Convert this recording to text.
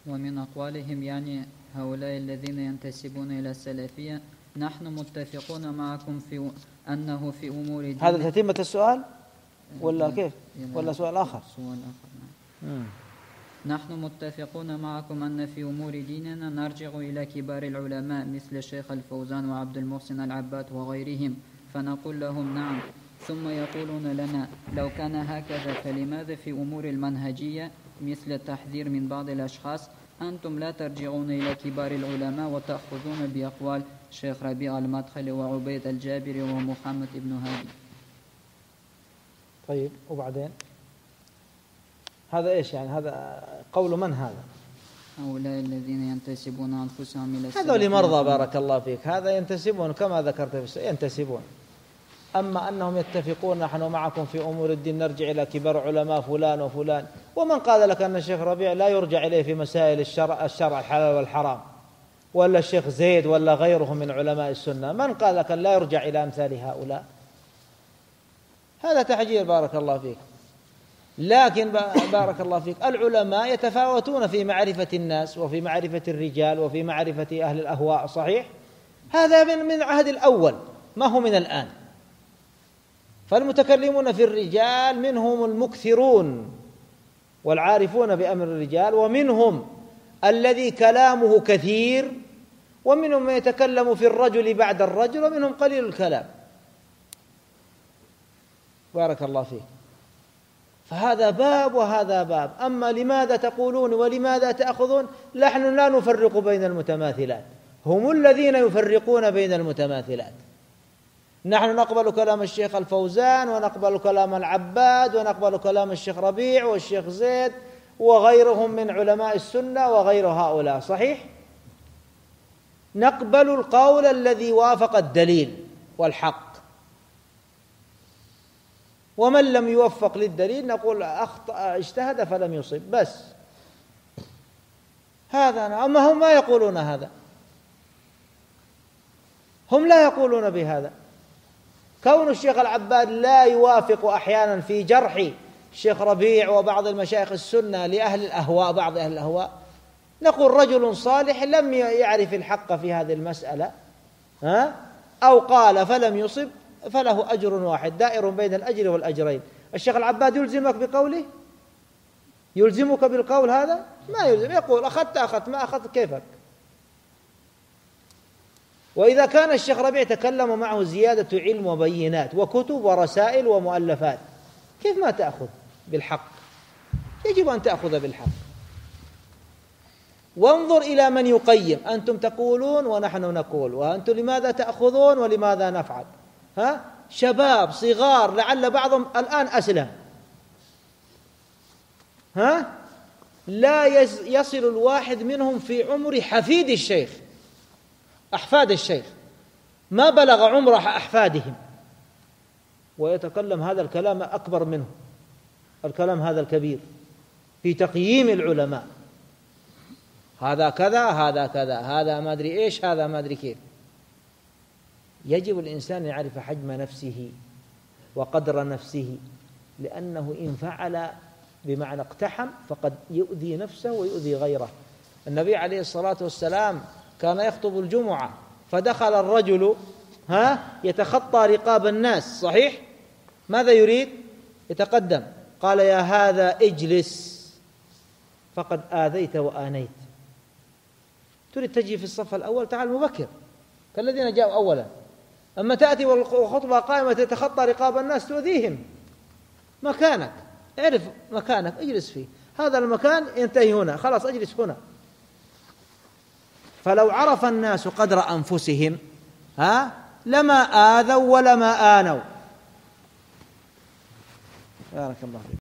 ومن أقوالهم يعني هؤلاء الذين ينتسبون إلى السلفية: نحن متفقون معكم في أنه في أمور دين. هذا تتمة السؤال ولا كيف؟ ولا سؤال آخر؟ سؤال آخر. نعم. نحن متفقون معكم أن في أمور ديننا نرجع إلى كبار العلماء مثل الشيخ الفوزان وعبد المحسن العباد وغيرهم، فنقول لهم نعم، ثم يقولون لنا: لو كان هكذا فلماذا في أمور المنهجية مثل التحذير من بعض الأشخاص أنتم لا ترجعون إلى كبار العلماء وتأخذون بأقوال الشيخ ربيع المدخلي وعبيد الجابري ومحمد بن هادي؟ طيب وبعدين هذا إيش يعني؟ هذا قول من هذا؟ هؤلاء الذين ينتسبون أنفسهم إلى السلف. هذول مرضى بارك الله فيك. هذا ينتسبون كما ذكرت في ينتسبون. أما أنهم يتفقون نحن معكم في أمور الدين نرجع إلى كبار علماء فلان وفلان، ومن قال لك أن الشيخ ربيع لا يرجع إليه في مسائل الشرع الحلال والحرام، ولا الشيخ زيد ولا غيره من علماء السنة؟ من قال لك أن لا يرجع إلى أمثال هؤلاء؟ هذا تحجير بارك الله فيك. لكن بارك الله فيك العلماء يتفاوتون في معرفة الناس وفي معرفة الرجال وفي معرفة أهل الأهواء، صحيح؟ هذا من عهد الأول، ما هو من الآن. فالمتكلمون في الرجال منهم المكثرون والعارفون بأمر الرجال، ومنهم الذي كلامه كثير، ومنهم من يتكلم في الرجل بعد الرجل، ومنهم قليل الكلام. بارك الله فيك. فهذا باب وهذا باب. أما لماذا تقولون ولماذا تأخذون، نحن لا نفرق بين المتماثلات، هم الذين يفرقون بين المتماثلات. نحن نقبل كلام الشيخ الفوزان ونقبل كلام العباد ونقبل كلام الشيخ ربيع والشيخ زيد وغيرهم من علماء السنة وغير هؤلاء، صحيح؟ نقبل القول الذي وافق الدليل والحق، ومن لم يوفق للدليل نقول أخطأ اجتهد فلم يصب، بس هذا. أما هم ما يقولون هذا، هم لا يقولون بهذا. كون الشيخ العباد لا يوافق أحيانا في جرح الشيخ ربيع وبعض المشايخ السنة لأهل الأهواء، بعض أهل الأهواء، نقول رجل صالح لم يعرف الحق في هذه المسألة أو قال فلم يصب، فله أجر واحد دائر بين الأجر والأجرين. الشيخ العباد يلزمك بقوله؟ يلزمك بالقول هذا؟ ما يلزم. يقول أخذت ما أخذت كيفك. وإذا كان الشيخ ربيع تكلم معه زيادة علم وبينات وكتب ورسائل ومؤلفات، كيف ما تأخذ بالحق؟ يجب أن تأخذ بالحق. وانظر إلى من يقيم. أنتم تقولون ونحن نقول، وأنتم لماذا تأخذون ولماذا نفعل؟ شباب صغار لعل بعضهم الآن أسلم، لا يصل الواحد منهم في عمر حفيد الشيخ، أحفاد الشيخ، ما بلغ عمر أحفادهم، ويتكلم هذا الكلام أكبر منه، الكلام هذا الكبير في تقييم العلماء، هذا كذا هذا كذا هذا ما أدري إيش هذا ما أدري كيف. يجب الإنسان يعرف حجم نفسه وقدر نفسه، لأنه إن فعل بمعنى اقتحم فقد يؤذي نفسه ويؤذي غيره. النبي عليه الصلاة والسلام كان يخطب الجمعة، فدخل الرجل يتخطى رقاب الناس، صحيح؟ ماذا يريد؟ يتقدم، قال: يا هذا اجلس فقد آذيت وآنيت. تريد تجي في الصف الأول؟ تعال مبكر كالذين جاءوا أولا. أما تأتي والخطبة قائمة تتخطى رقاب الناس تؤذيهم. مكانك، اعرف مكانك، اجلس فيه، هذا المكان ينتهي هنا، خلاص اجلس هنا. فلو عرف الناس قدر أنفسهم لما آذوا ولما آنوا. بارك الله فيك.